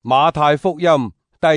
馬太福音第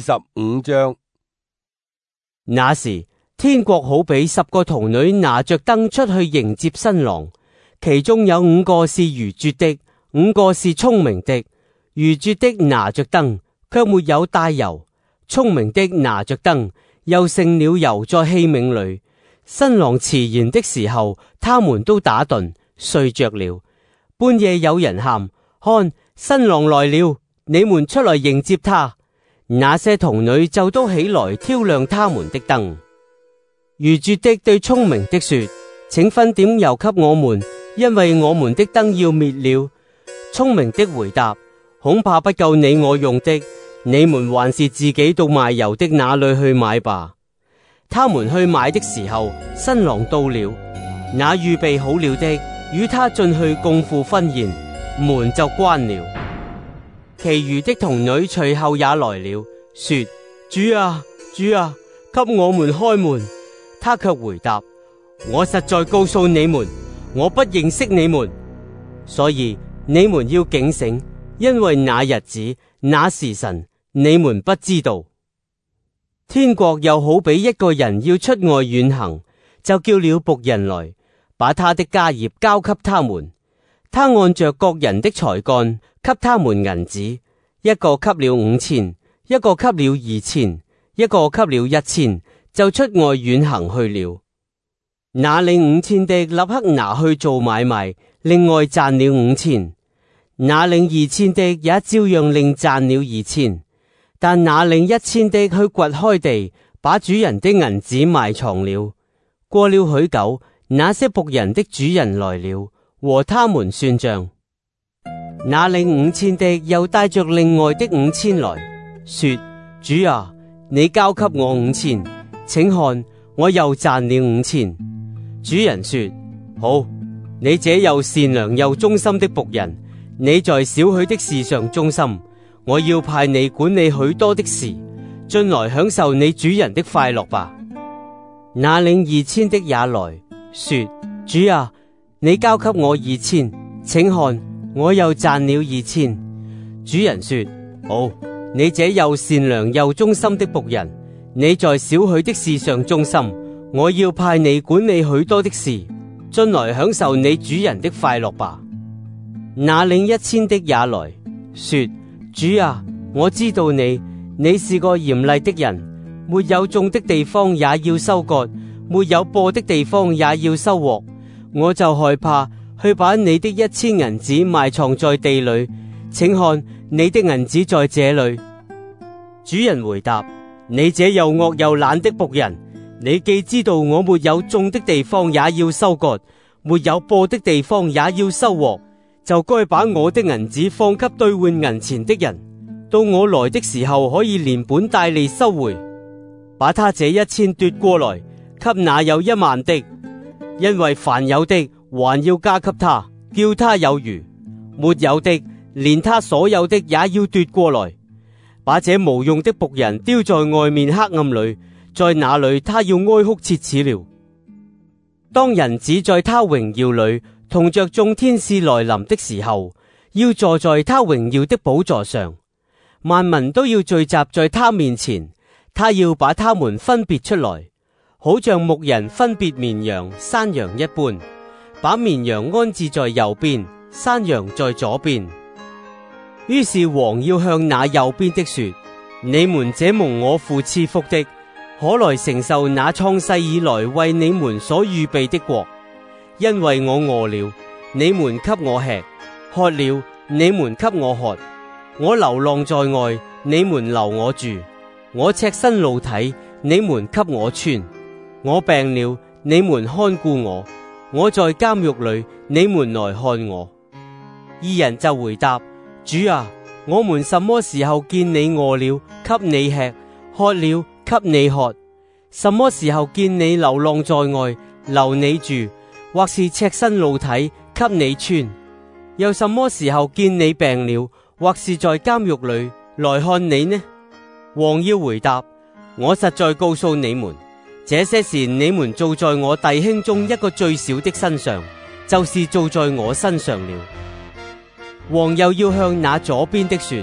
25章。 那時，天國好比10個童女拿着燈出去迎接新郎，其中有5個是愚拙的，5個是聰明的。愚拙的拿着燈，卻沒有帶油；聰明的拿着燈，又盛了油在器皿裏。新郎遲延的時候，他們都打盹睡着了。半夜有人喊：看，新郎來了，你們出來迎接他。那些童女就都起來挑亮他們的燈。愚拙的對聰明的說：請分點油給我們，因為我們的燈要滅了。聰明的回答：恐怕不夠你我用的，你們還是自己到賣油的那裏去買吧。他們去買的時候，新郎到了，那預備好了的與他進去共赴婚宴，門就關了。其餘的童女隨後也來了，說：主啊，主啊，給我們開門。他卻回答：我實在告訴你們，我不認識你們，所以你們要警醒，因為那日子、那時辰，你們不知道。天國又好比一個人要出外遠行，就叫了僕人來，把他的家業交給他們。他按着各人的才幹，給他們銀子，一個給了5000，一個給了2000，一個給了1000，就出外遠行去了。那領5000的立刻拿去做買賣，另外賺了5000。那領2000的也照樣另賺了2000。但那領1000的去掘開地，把主人的銀子埋藏了。過了許久，那些僕人的主人來了，和他們算賬。那領5000的又帶着另外的5000來，說：主啊，你交給我5000，請看，我又賺了5000。主人說：好，你這又善良又忠心的僕人，你在少許的事上忠心，我要派你管理許多的事，進來享受你主人的快樂吧。那領2000的也來，說：主啊，你交給我2000，請看，我又賺了2000。主人說：好，你這又善良又忠心的僕人，你在少許的事上忠心，我要派你管理許多的事，進來享受你主人的快樂吧。那領1000的也來，說：主啊，我知道你是個嚴厲的人，沒有種的地方也要收割，沒有播的地方也要收穫。我就害怕，去把你的1000銀子埋藏在地裏，請看，你的銀子在這裏。主人回答：你這又惡又懶的僕人，你既知道我沒有種的地方也要收割，沒有播的地方也要收穫，就該把我的銀子放給兌換銀錢的人，到我來的時候可以連本帶利收回。把他這1000奪過來，給那有10000的，因為凡有的還要加給他，叫他有餘；沒有的，連他所有的也要奪過來。把這無用的僕人丟在外面黑暗裏，在那裏他要哀哭切齒了。當人子在他榮耀裏同着眾天使來臨的時候，要坐在他榮耀的寶座上，萬民都要聚集在他面前，他要把他們分別出來，好像牧人分別綿羊山羊一般，把綿羊安置在右邊，山羊在左邊。於是王要向那右邊的說：你們這蒙我父賜福的，可來承受那創世以來為你們所預備的國。因為我餓了，你們給我吃；渴了，你們給我喝；我流浪在外，你們留我住；我赤身露體，你們給我穿；我病了，你們看顧我；我在監獄裏，你們來看我。義人就回答：主啊，我們什麼時候見你餓了，給你吃；渴了，給你喝？什麼時候見你流浪在外，留你住，或是赤身露體，給你穿？又什麼時候見你病了，或是在監獄裏來看你呢？王要回答：我實在告訴你們，這些事你們做在我弟兄中一個最小的身上，就是做在我身上了。王又要向那左邊的說：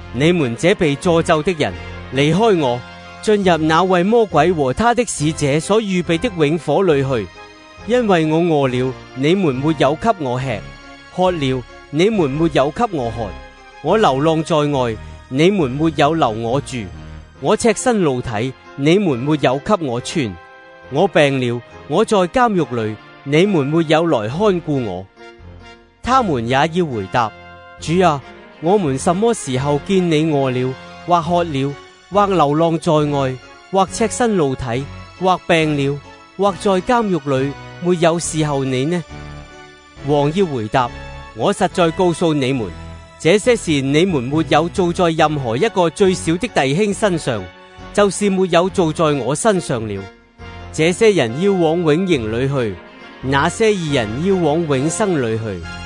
你們這被詛咒的人，離開我，進入那為魔鬼和他的使者所預備的永火裏去。因為我餓了，你們沒有給我吃；渴了，你們沒有給我喝；我流浪在外，你們沒有留我住；我赤身露體，你們沒有給我穿；我病了，我在監獄裏，你們沒有來看顧我。他們也要回答：主啊，我們什麼時候見你餓了，或渴了，或流浪在外，或赤身露體，或病了，或在監獄裏，沒有伺候你呢？王要回答：我實在告訴你們，這些事你們沒有做在任何一個最小的弟兄身上，就是沒有做在我身上了。這些人要往永刑裏去，那些義人要往永生裏去。